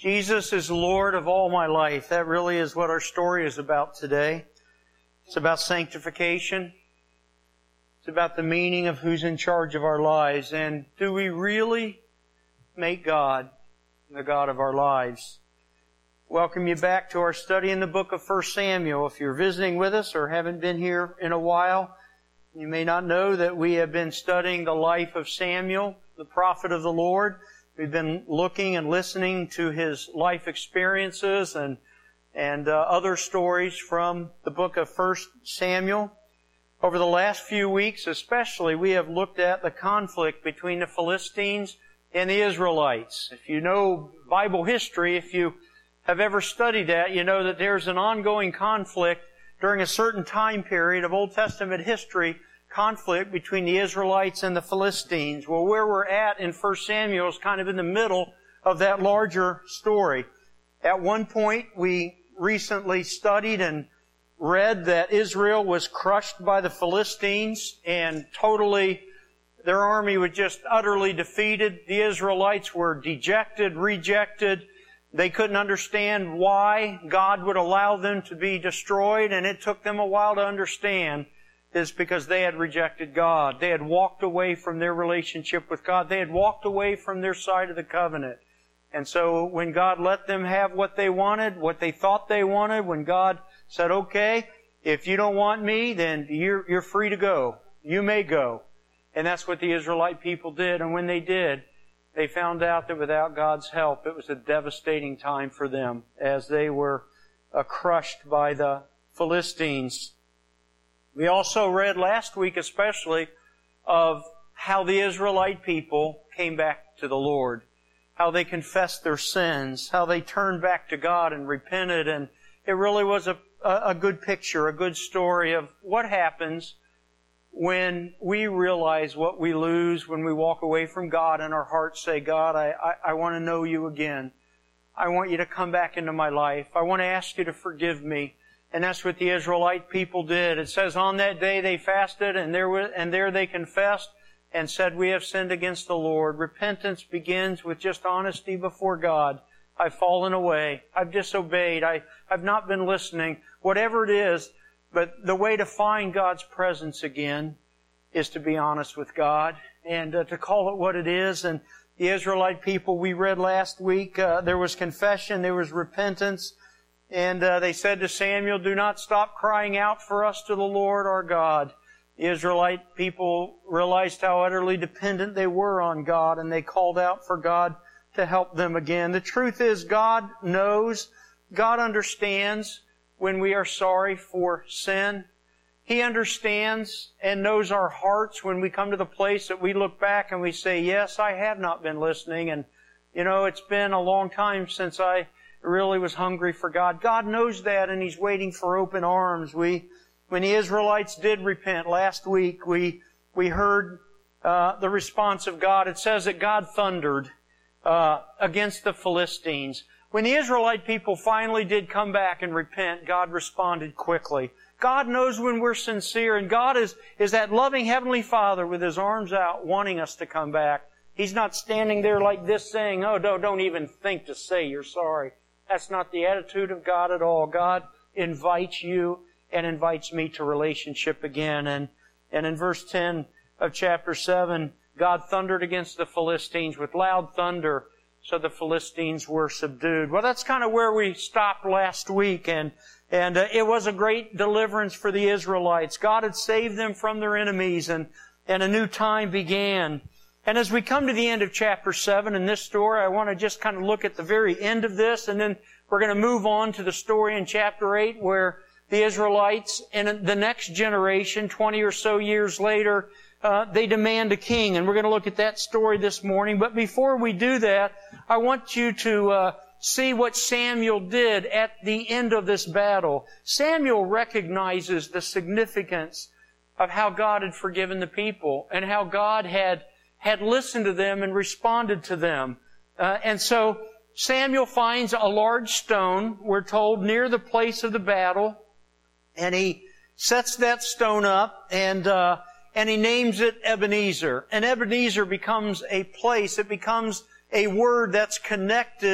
Jesus is Lord of all my life. That really is what our story is about today. It's about sanctification. It's about the meaning of who's in charge of our lives. And do we really make God the God of our lives? Welcome you back to our study in the book of 1 Samuel. If you're visiting with us or haven't been here in a while, you may not know that we have been studying the life of Samuel, the prophet of the Lord. We've been looking and listening to his life experiences and other stories from the book of 1 Samuel. Over the last few weeks especially, we have looked at the conflict between the Philistines and the Israelites. If you know Bible history, if you have ever studied that, you know that there's an ongoing conflict during a certain time period of Old Testament history, conflict between the Israelites and the Philistines. Well, where we're at in 1 Samuel is kind of in the middle of that larger story. At one point, we recently studied and read that Israel was crushed by the Philistines and their army was just utterly defeated. The Israelites were dejected, rejected. They couldn't understand why God would allow them to be destroyed, and it took them a while to understand. Is because they had rejected God. They had walked away from their relationship with God. They had walked away from their side of the covenant. And so when God let them have what they wanted, what they thought they wanted, when God said, okay, if you don't want me, then you're free to go. You may go. And that's what the Israelite people did. And when they did, they found out that without God's help, it was a devastating time for them as they were crushed by the Philistines. We also read last week especially of how the Israelite people came back to the Lord, how they confessed their sins, how they turned back to God and repented, and it really was a good picture, a good story of what happens when we realize what we lose when we walk away from God and our hearts say, God, I want to know You again. I want You to come back into my life. I want to ask You to forgive me. And that's what the Israelite people did. It says on that day they fasted and there they confessed and said, we have sinned against the Lord. Repentance begins with just honesty before God. I've fallen away. I've disobeyed. I've not been listening. Whatever it is, but the way to find God's presence again is to be honest with God and to call it what it is. And the Israelite people we read last week, there was confession, there was repentance. And they said to Samuel, do not stop crying out for us to the Lord our God. The Israelite people realized how utterly dependent they were on God, and they called out for God to help them again. The truth is, God knows, God understands when we are sorry for sin. He understands and knows our hearts when we come to the place that we look back and we say, yes, I have not been listening, and it's been a long time since I really was hungry for God. God knows that, and He's waiting for open arms. When the Israelites did repent last week, we heard the response of God. It says that God thundered against the Philistines. When the Israelite people finally did come back and repent, God responded quickly. God knows when we're sincere, and God is that loving Heavenly Father with His arms out wanting us to come back. He's not standing there like this saying, oh, don't even think to say you're sorry. That's not the attitude of God at all. God invites you and invites me to relationship again. And in verse 10 of chapter 7, God thundered against the Philistines with loud thunder, so the Philistines were subdued. Well, that's kind of where we stopped last week, and it was a great deliverance for the Israelites. God had saved them from their enemies, and a new time began. And as we come to the end of chapter 7 in this story, I want to just kind of look at the very end of this, and then we're going to move on to the story in chapter 8 where the Israelites in the next generation, 20 or so years later, they demand a king. And we're going to look at that story this morning. But before we do that, I want you to see what Samuel did at the end of this battle. Samuel recognizes the significance of how God had forgiven the people and how God had listened to them and responded to them. And so Samuel finds a large stone, we're told, near the place of the battle, and he sets that stone up, and he names it Ebenezer. And Ebenezer becomes a place, it becomes a word that's connected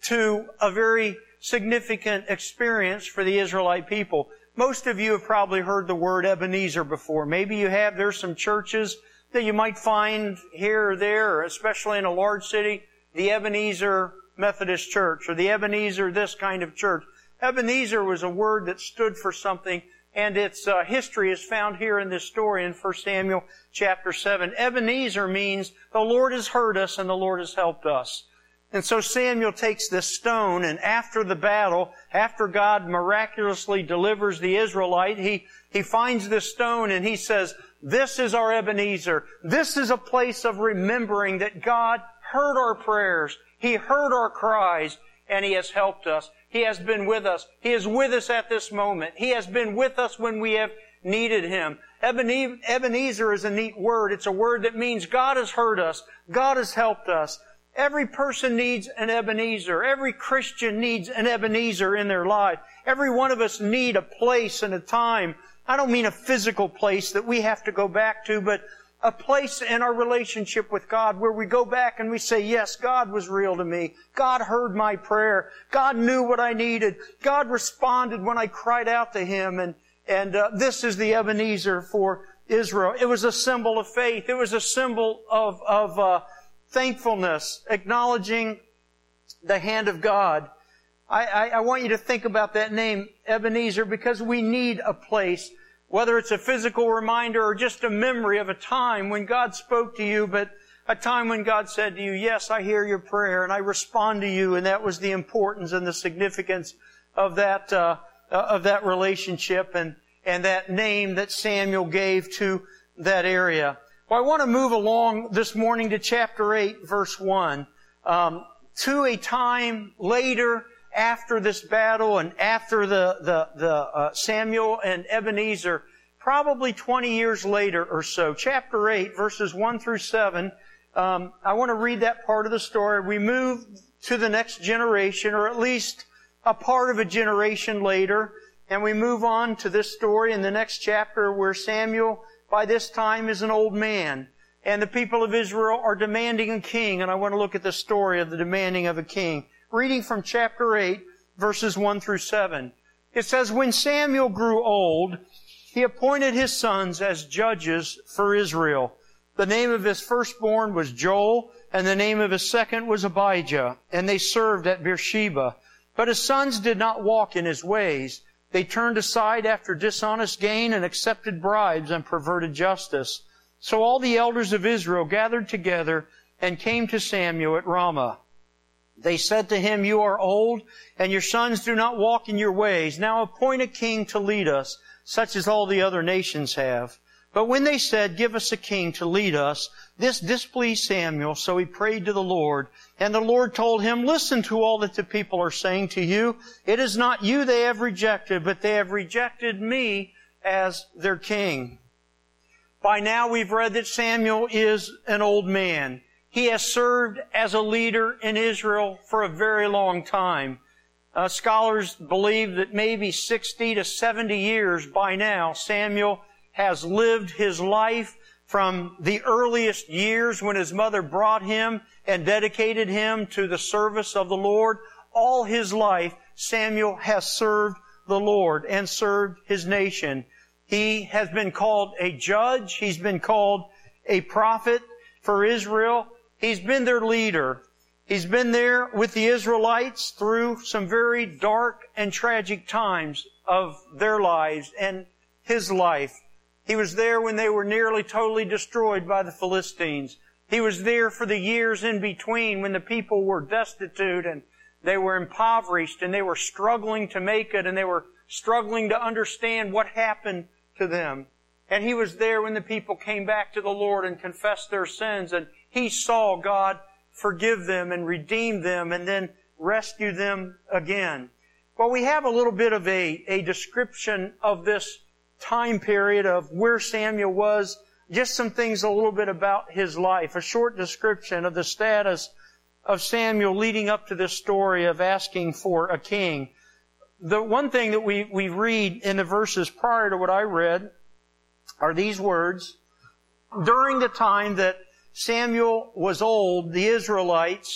to a very significant experience for the Israelite people. Most of you have probably heard the word Ebenezer before. Maybe you have. There's some churches that you might find here or there, or especially in a large city, the Ebenezer Methodist Church, or the Ebenezer this kind of church. Ebenezer was a word that stood for something, and its history is found here in this story in 1 Samuel chapter 7. Ebenezer means the Lord has heard us and the Lord has helped us. And so Samuel takes this stone, and after the battle, after God miraculously delivers the Israelite, he finds this stone and he says, this is our Ebenezer. This is a place of remembering that God heard our prayers. He heard our cries, and He has helped us. He has been with us. He is with us at this moment. He has been with us when we have needed Him. Ebenezer is a neat word. It's a word that means God has heard us. God has helped us. Every person needs an Ebenezer. Every Christian needs an Ebenezer in their life. Every one of us need a place and a time. I don't mean a physical place that we have to go back to, but a place in our relationship with God where we go back and we say, yes, God was real to me. God heard my prayer. God knew what I needed. God responded when I cried out to Him. And this is the Ebenezer for Israel. It was a symbol of faith. It was a symbol of thankfulness, acknowledging the hand of God. I want you to think about that name, Ebenezer, because we need a place, whether it's a physical reminder or just a memory of a time when God spoke to you, but a time when God said to you, yes, I hear your prayer and I respond to you, and that was the importance and the significance of that relationship and that name that Samuel gave to that area. Well, I want to move along this morning to chapter 8, verse 1, to a time later after this battle and after the Samuel and Ebenezer, probably 20 years later or so. Chapter 8, verses 1 through 7. I want to read that part of the story. We move to the next generation, or at least a part of a generation later, and we move on to this story in the next chapter where Samuel, by this time, is an old man. And the people of Israel are demanding a king. And I want to look at the story of the demanding of a king. Reading from chapter 8, verses 1 through 7. It says, when Samuel grew old, he appointed his sons as judges for Israel. The name of his firstborn was Joel, and the name of his second was Abijah. And they served at Beersheba. But his sons did not walk in his ways. They turned aside after dishonest gain and accepted bribes and perverted justice. So all the elders of Israel gathered together and came to Samuel at Ramah. They said to him, you are old, and your sons do not walk in your ways. Now appoint a king to lead us, such as all the other nations have. But when they said, give us a king to lead us, this displeased Samuel, so he prayed to the Lord. And the Lord told him, listen to all that the people are saying to you. It is not you they have rejected, but they have rejected me as their king. By now we've read that Samuel is an old man. He has served as a leader in Israel for a very long time. Scholars believe that maybe 60 to 70 years by now, Samuel has lived his life from the earliest years when his mother brought him and dedicated him to the service of the Lord. All his life, Samuel has served the Lord and served his nation. He has been called a judge. He's been called a prophet for Israel. He's been their leader. He's been there with the Israelites through some very dark and tragic times of their lives and his life. He was there when they were nearly totally destroyed by the Philistines. He was there for the years in between when the people were destitute and they were impoverished and they were struggling to make it and they were struggling to understand what happened to them. And He was there when the people came back to the Lord and confessed their sins, and He saw God forgive them and redeem them and then rescue them again. Well, we have a little bit of a description of this time period of where Samuel was, just some things a little bit about his life, a short description of the status of Samuel leading up to this story of asking for a king. The one thing that we read in the verses prior to what I read are these words. During the time that Samuel was old, the Israelites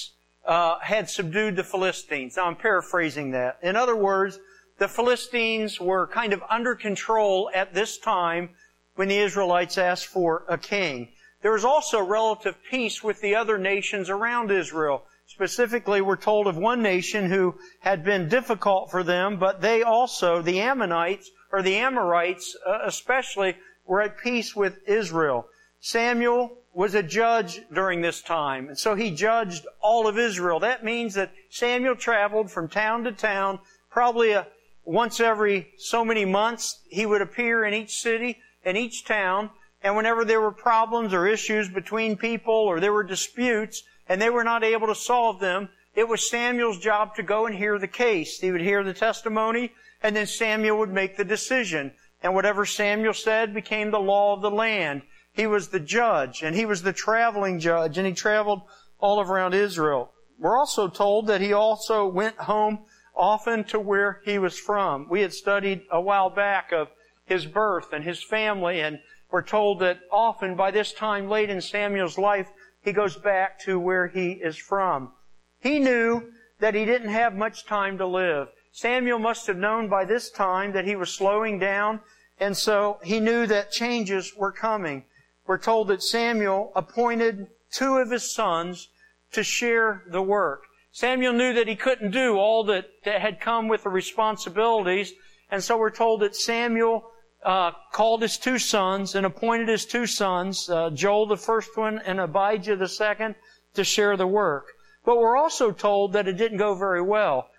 had subdued the Philistines. Now I'm paraphrasing that. In other words, the Philistines were kind of under control at this time when the Israelites asked for a king. There was also relative peace with the other nations around Israel. Specifically, we're told of one nation who had been difficult for them, but they also, the Ammonites, or the Amorites especially, were at peace with Israel. Samuel was a judge during this time, and so he judged all of Israel. That means that Samuel traveled from town to town, probably once every so many months. He would appear in each city and each town, and whenever there were problems or issues between people or there were disputes and they were not able to solve them, it was Samuel's job to go and hear the case. He would hear the testimony, and then Samuel would make the decision. And whatever Samuel said became the law of the land. He was the judge, and he was the traveling judge, and he traveled all around Israel. We're also told that he also went home often to where he was from. We had studied a while back of his birth and his family, and we're told that often by this time late in Samuel's life, he goes back to where he is from. He knew that he didn't have much time to live. Samuel must have known by this time that he was slowing down, and so he knew that changes were coming. We're told that Samuel appointed 2 of his sons to share the work. Samuel knew that he couldn't do all that had come with the responsibilities, and so we're told that Samuel called his 2 sons and appointed his 2 sons, Joel the first one and Abijah the second, to share the work. But we're also told that it didn't go very well.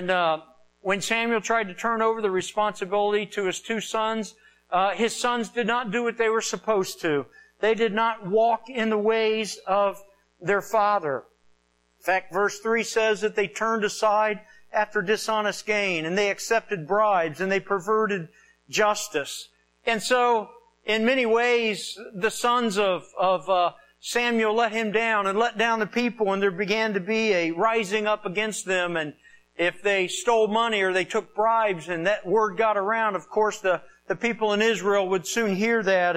When Samuel tried to turn over the responsibility to his 2 sons, his sons did not do what they were supposed to. They did not walk in the ways of their father. In fact, verse 3 says that they turned aside after dishonest gain, and they accepted bribes, and they perverted justice. And so, in many ways, the sons of Samuel let him down and let down the people, and there began to be a rising up against them. And if they stole money or they took bribes and that word got around, of course the people in Israel would soon hear that,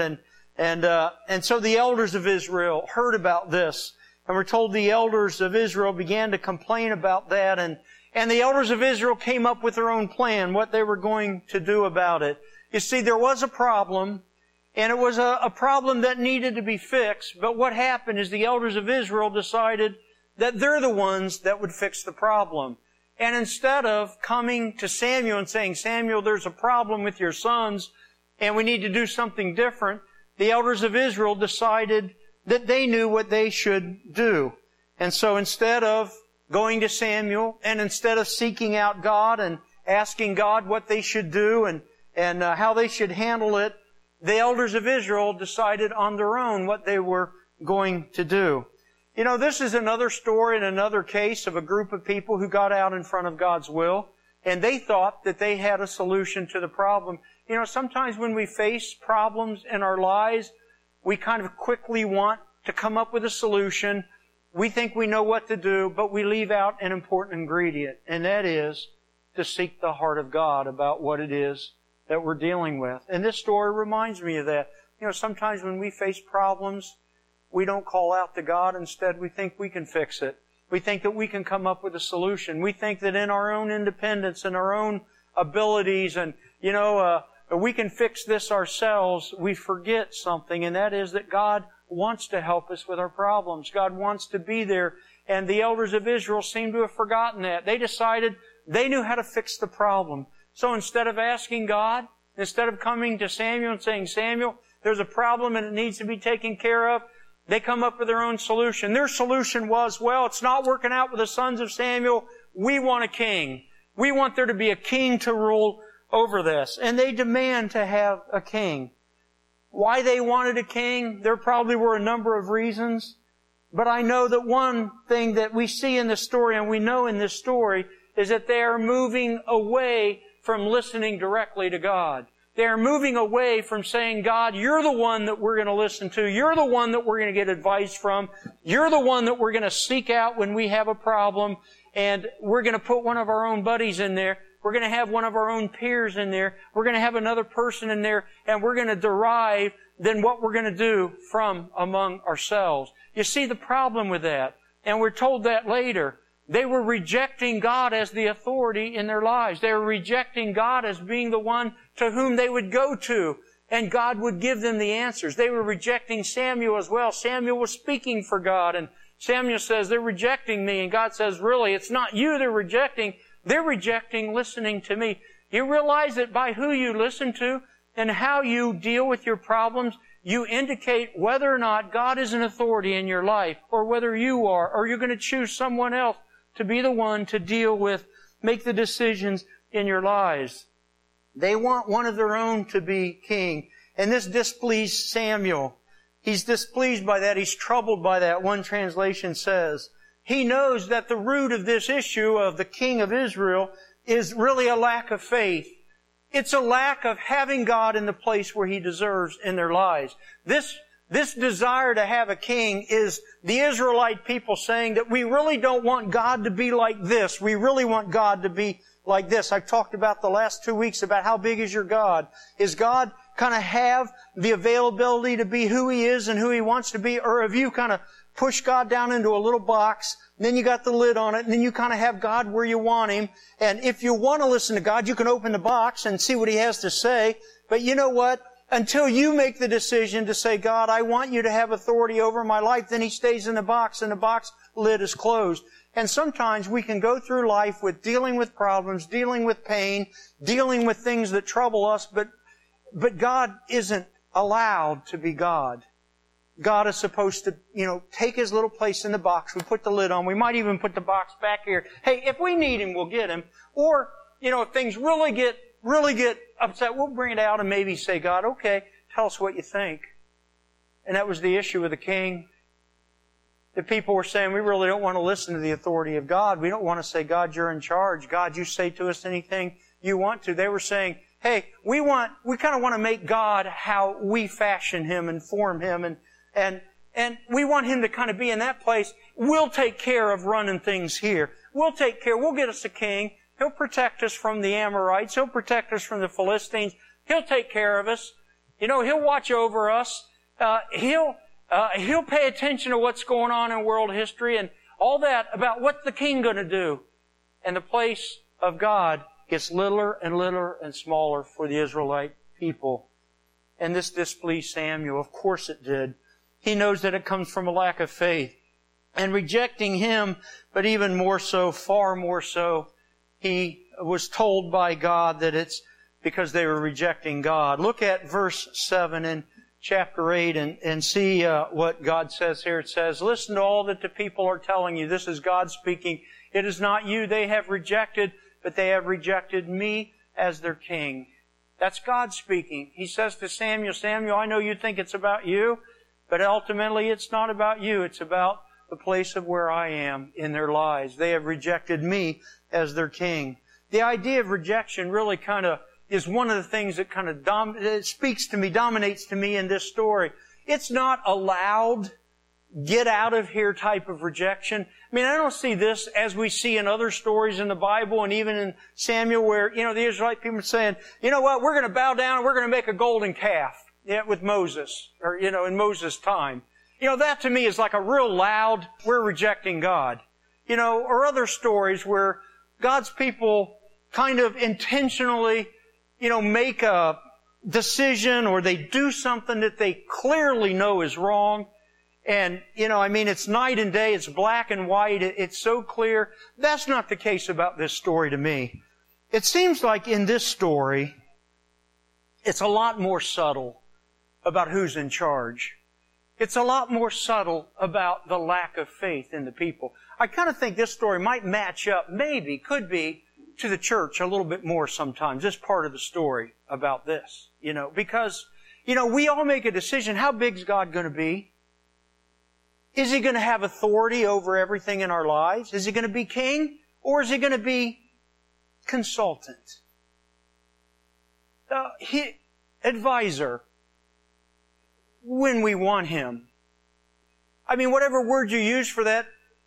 and so the elders of Israel heard about this. And we're told the elders of Israel began to complain about that, and the elders of Israel came up with their own plan, what they were going to do about it. You see, there was a problem, and it was a problem that needed to be fixed, but what happened is the elders of Israel decided that they're the ones that would fix the problem. And instead of coming to Samuel and saying, Samuel, there's a problem with your sons, and we need to do something different, the elders of Israel decided that they knew what they should do. And so instead of going to Samuel, and instead of seeking out God and asking God what they should do and how they should handle it, the elders of Israel decided on their own what they were going to do. You know, this is another story and another case of a group of people who got out in front of God's will, and they thought that they had a solution to the problem. You know, sometimes when we face problems in our lives, we kind of quickly want to come up with a solution. We think we know what to do, but we leave out an important ingredient, and that is to seek the heart of God about what it is that we're dealing with. And this story reminds me of that. You know, sometimes when we face problems, we don't call out to God. Instead, we think we can fix it. We think that we can come up with a solution. We think that in our own independence and our own abilities and, we can fix this ourselves. We forget something, and that is that God wants to help us with our problems. God wants to be there. And the elders of Israel seem to have forgotten that. They decided they knew how to fix the problem. So instead of asking God, instead of coming to Samuel and saying, Samuel, there's a problem and it needs to be taken care of, they come up with their own solution. Their solution was, well, it's not working out with the sons of Samuel. We want a king. We want there to be a king to rule over this. And they demand to have a king. Why they wanted a king, there probably were a number of reasons. But I know that one thing that we see in this story, and we know in this story, is that they are moving away from listening directly to God. They are moving away from saying, God, you're the one that we're going to listen to. You're the one that we're going to get advice from. You're the one that we're going to seek out when we have a problem. And we're going to put one of our own buddies in there. We're going to have one of our own peers in there. We're going to have another person in there. And we're going to derive then what we're going to do from among ourselves. You see the problem with that. And we're told that later. They were rejecting God as the authority in their lives. They were rejecting God as being the one to whom they would go to, and God would give them the answers. They were rejecting Samuel as well. Samuel was speaking for God, and Samuel says, they're rejecting me. And God says, really, it's not you they're rejecting. They're rejecting listening to me. You realize that by who you listen to and how you deal with your problems, you indicate whether or not God is an authority in your life, or whether you are, or you're going to choose someone else to be the one to deal with, make the decisions in your lives. They want one of their own to be king. And this displeased Samuel. He's displeased by that. He's troubled by that. One translation says, he knows that the root of this issue of the king of Israel is really a lack of faith. It's a lack of having God in the place where He deserves in their lives. This desire to have a king is the Israelite people saying that we really don't want God to be like this. We really want God to be like this. I've talked about the last 2 weeks about how big is your God. Is God kind of have the availability to be who He is and who He wants to be? Or have you kind of pushed God down into a little box, and then you got the lid on it, and then you kind of have God where you want Him? And if you want to listen to God, you can open the box and see what He has to say. But you know what? Until you make the decision to say, God, I want you to have authority over my life, then He stays in the box, and the box lid is closed. And sometimes we can go through life with dealing with problems, dealing with pain, dealing with things that trouble us, but God isn't allowed to be God. God is supposed to, take His little place in the box. We put the lid on. We might even put the box back here. Hey, if we need Him, we'll get Him. Or, if things really get upset, we'll bring it out and maybe say, God, okay, tell us what you think. And that was the issue with the king. The people were saying, we really don't want to listen to the authority of God. We don't want to say, God, you're in charge. God, you say to us anything you want to. They were saying, hey, we kind of want to make God how we fashion Him and form Him, and we want Him to kind of be in that place. We'll take care of running things here. We'll get us a king. He'll protect us from the Amorites. He'll protect us from the Philistines. He'll take care of us. He'll watch over us. He'll pay attention to what's going on in world history and all that about what's the king going to do. And the place of God gets littler and littler and smaller for the Israelite people. And this displeased Samuel. Of course it did. He knows that it comes from a lack of faith. And rejecting Him, but even more so, far more so, he was told by God that it's because they were rejecting God. Look at verse 7 in chapter 8 and see what God says here. It says, listen to all that the people are telling you. This is God speaking. It is not you they have rejected, but they have rejected me as their king. That's God speaking. He says to Samuel, Samuel, I know you think it's about you, but ultimately it's not about you. It's about the place of where I am in their lives. They have rejected me as their king. The idea of rejection really kind of is one of the things that kind of dominates to me in this story. It's not a loud, get out of here type of rejection. I mean, I don't see this as we see in other stories in the Bible and even in Samuel where, the Israelite people are saying, you know what, we're going to bow down and we're going to make a golden calf with Moses, or, in Moses' time. That to me is like a real loud, we're rejecting God. Or other stories where God's people kind of intentionally, make a decision or they do something that they clearly know is wrong. And, it's night and day, it's black and white, it's so clear. That's not the case about this story to me. It seems like in this story, it's a lot more subtle about who's in charge. It's a lot more subtle about the lack of faith in the people. I kind of think this story might match up, could be, to the church a little bit more sometimes, this part of the story about this, because, we all make a decision. How big's God going to be? Is He going to have authority over everything in our lives? Is He going to be king? Or is He going to be consultant? Advisor? When we want Him. Whatever word you use for that,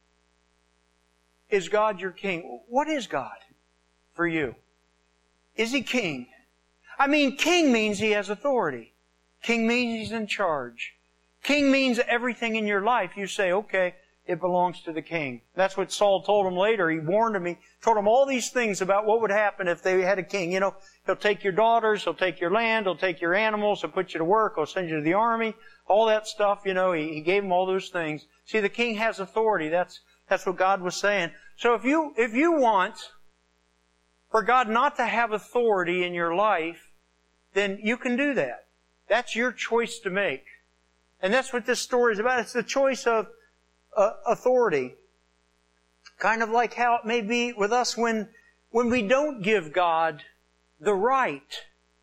is God your king? What is God for you? Is He king? King means He has authority. King means He's in charge. King means everything in your life. You say, okay, it belongs to the king. That's what Saul told him later. He warned him. He told him all these things about what would happen if they had a king. You know, he'll take your daughters, he'll take your land, he'll take your animals, he'll put you to work, he'll send you to the army, all that stuff. You know, he gave him all those things. See, the king has authority. That's what God was saying. So if you want for God not to have authority in your life, then you can do that. That's your choice to make. And that's what this story is about. It's the choice of authority. Kind of like how it may be with us when we don't give God the right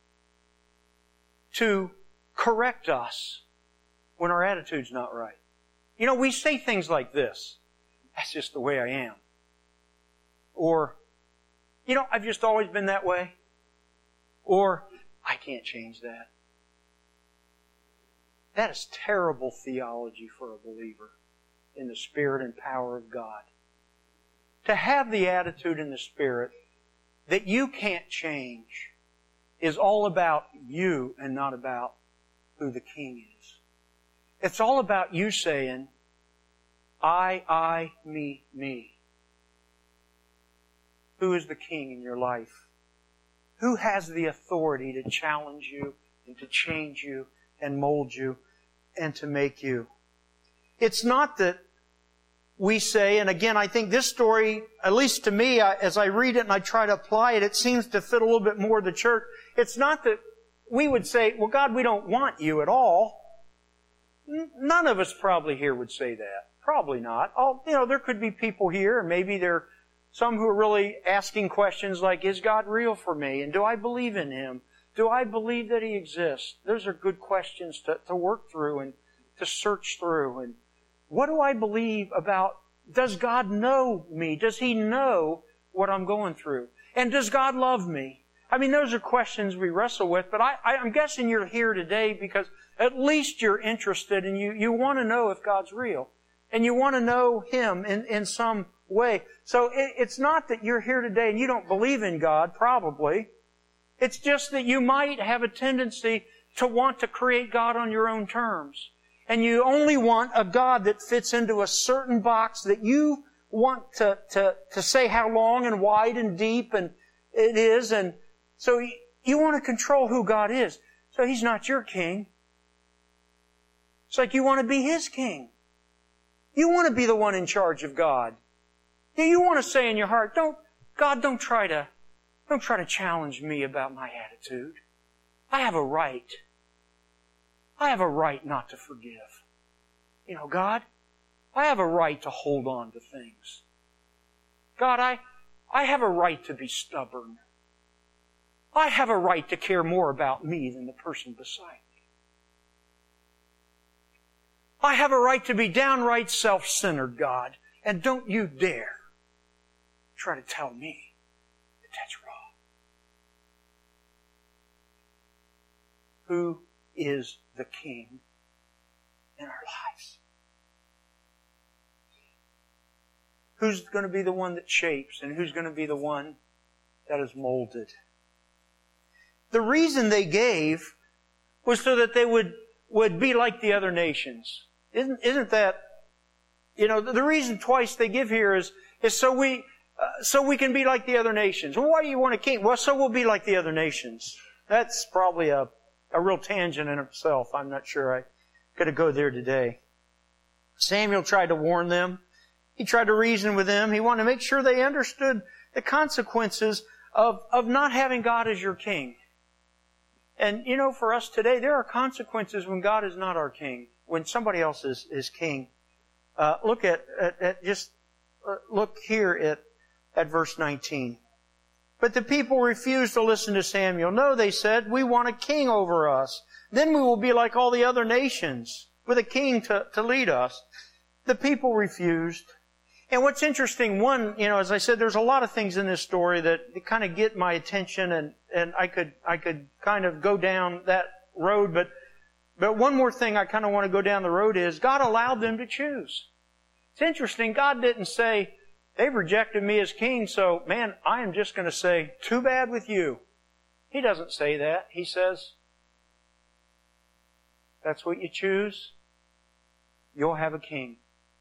to correct us when our attitude's not right. You know, we say things like this. That's just the way I am. Or, you know, I've just always been that way. Or, I can't change that. That is terrible theology for a believer in the Spirit and power of God. To have the attitude in the Spirit that you can't change is all about you and not about who the King is. It's all about you saying, I, me, me. Who is the King in your life? Who has the authority to challenge you and to change you and mold you and to make you? It's not that we say, and again, I think this story, at least to me, as I read it and I try to apply it, it seems to fit a little bit more the church. It's not that we would say, well, God, we don't want you at all. None of us probably here would say that. Probably not. You know, there could be people here, and maybe there are some who are really asking questions like, is God real for me? And do I believe in Him? Do I believe that He exists? Those are good questions to work through and to search through. And what do I believe about, does God know me? Does He know what I'm going through? And does God love me? I mean, those are questions we wrestle with, but I'm guessing you're here today because at least you're interested and you want to know if God's real. And you want to know Him in some way. So it's not that you're here today and you don't believe in God, probably. It's just that you might have a tendency to want to create God on your own terms. And you only want a God that fits into a certain box that you want to say how long and wide and deep and it is. And so you want to control who God is. So He's not your king. It's like you want to be His king. You want to be the one in charge of God. You want to say in your heart, don't try to challenge me about my attitude. I have a right. I have a right not to forgive. You know, God, I have a right to hold on to things. God, I have a right to be stubborn. I have a right to care more about me than the person beside me. I have a right to be downright self-centered, God, and don't you dare try to tell me that that's wrong. Who is the King in our lives? Who's going to be the one that shapes and who's going to be the one that is molded? The reason they gave was so that they would be like the other nations. Isn't that, you know, the reason twice they give here is so we can be like the other nations. Well, why do you want a king? Well, so we'll be like the other nations. That's probably a real tangent in itself. I'm not sure I could go there today. Samuel tried to warn them. He tried to reason with them. He wanted to make sure they understood the consequences of not having God as your king. And, you know, for us today, there are consequences when God is not our king, when somebody else is king. Look here at verse 19. But the people refused to listen to Samuel. No, they said, we want a king over us. Then we will be like all the other nations, with a king to lead us. The people refused. And what's interesting, one, you know, as I said, there's a lot of things in this story that kind of get my attention, and I could kind of go down that road, but one more thing I kind of want to go down the road is God allowed them to choose. It's interesting, God didn't say, they've rejected me as king, so, man, I am just going to say, too bad with you. He doesn't say that. He says, that's what you choose. You'll have a king.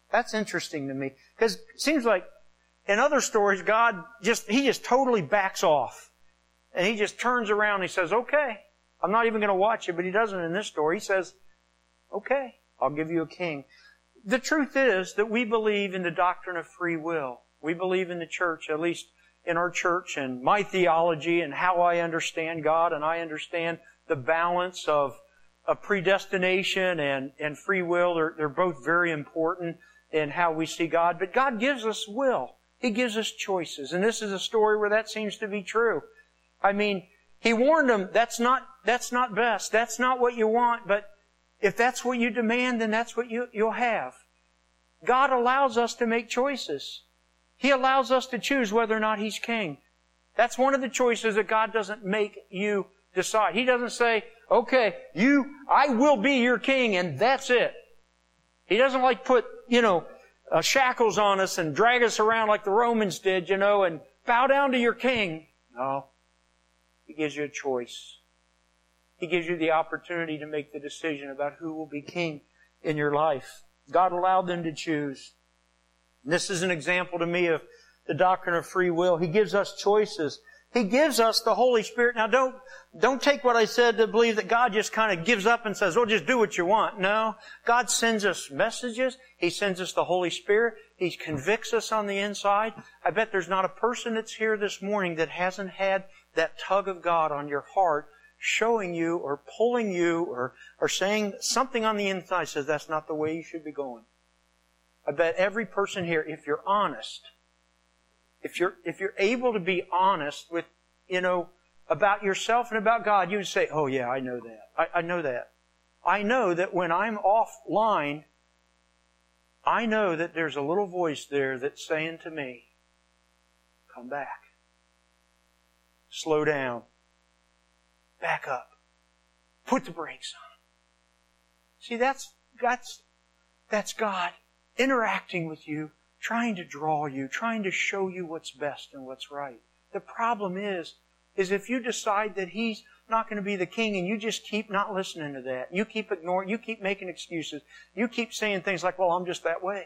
That's interesting to me. Because it seems like in other stories, God He just totally backs off. And He just turns around and He says, okay, I'm not even going to watch it. But He doesn't in this story. He says, okay, I'll give you a king. The truth is that we believe in the doctrine of free will. We believe in the church, at least in our church, and my theology and how I understand God, and I understand the balance of predestination and free will. They're both very important in how we see God. But God gives us will. He gives us choices. And this is a story where that seems to be true. I mean, He warned them, that's not best. That's not what you want. But if that's what you demand, then that's what you'll have. God allows us to make choices. He allows us to choose whether or not He's king. That's one of the choices that God doesn't make you decide. He doesn't say, okay, I will be your king and that's it. He doesn't like put, shackles on us and drag us around like the Romans did, and bow down to your king. No. He gives you a choice. He gives you the opportunity to make the decision about who will be king in your life. God allowed them to choose. And this is an example to me of the doctrine of free will. He gives us choices. He gives us the Holy Spirit. Now don't take what I said to believe that God just kind of gives up and says, well, just do what you want. No. God sends us messages. He sends us the Holy Spirit. He convicts us on the inside. I bet there's not a person that's here this morning that hasn't had that tug of God on your heart showing you or pulling you or saying something on the inside says that's not the way you should be going. I bet every person here, if you're honest, if you're able to be honest with, about yourself and about God, you would say, oh yeah, I know that. I know that. I know that when I'm offline, I know that there's a little voice there that's saying to me, come back. Slow down. Back up. Put the brakes on. See, that's God interacting with you, trying to draw you, trying to show you what's best and what's right. The problem is if you decide that He's not going to be the king and you just keep not listening to that, you keep ignoring, you keep making excuses, you keep saying things like, well, I'm just that way.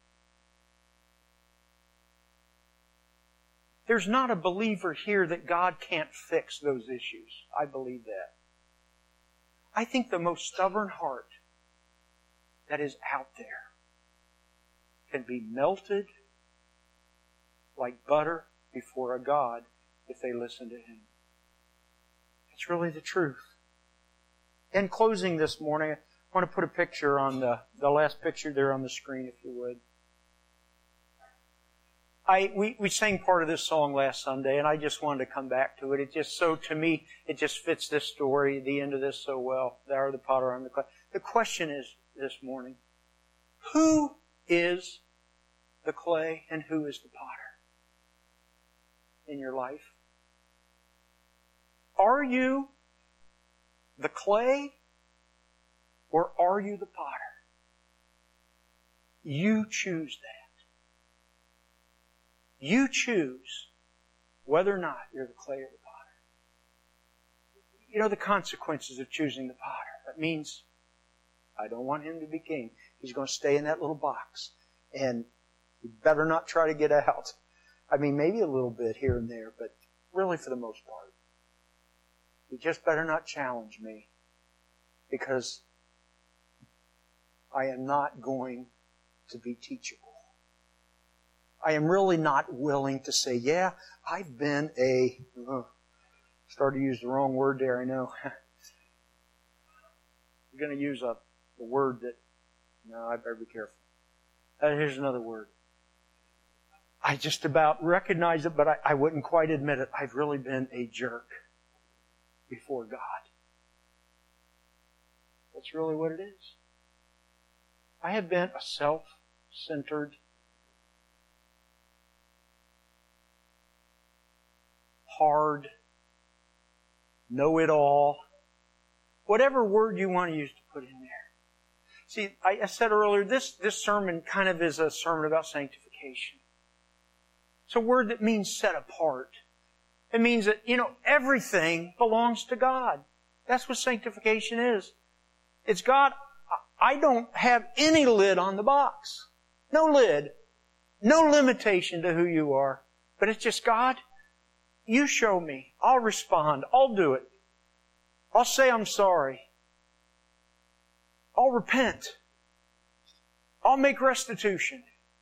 There's not a believer here that God can't fix those issues. I believe that. I think the most stubborn heart that is out there can be melted like butter before a God if they listen to Him. It's really the truth. In closing this morning, I want to put a picture on the last picture there on the screen, if you would. We sang part of this song last Sunday, and I just wanted to come back to it. To me, it just fits this story, the end of this so well. Thou art the potter, I am the clay. The question is this morning, who is the clay and who is the potter in your life? Are you the clay or are you the potter? You choose that. You choose whether or not you're the clay or the potter. You know the consequences of choosing the potter. That means I don't want him to be king. He's going to stay in that little box. And he better not try to get out. I mean, maybe a little bit here and there, but really for the most part. He just better not challenge me, because I am not going to be teachable. I am really not willing to say, yeah, I've been started to use the wrong word there, I know. I'm going to use the word that, no, I better be careful. Here's another word. I just about recognize it, but I wouldn't quite admit it. I've really been a jerk before God. That's really what it is. I have been a self-centered, hard, know-it-all, whatever word you want to use to put in there. See, I said earlier, this sermon kind of is a sermon about sanctification. It's a word that means set apart. It means that, everything belongs to God. That's what sanctification is. It's God. I don't have any lid on the box. No lid. No limitation to who you are. But it's just, God, you show me. I'll respond. I'll do it. I'll say I'm sorry. I'll repent. I'll make restitution.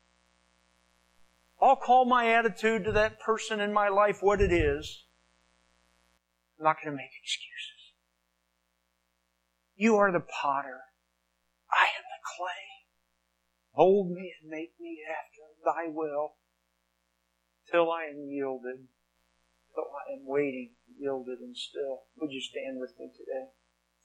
I'll call my attitude to that person in my life what it is. I'm not going to make excuses. You are the potter. I am the clay. Mold me and make me after Thy will till I am yielded, till I am waiting, yielded and still. Would you stand with me today?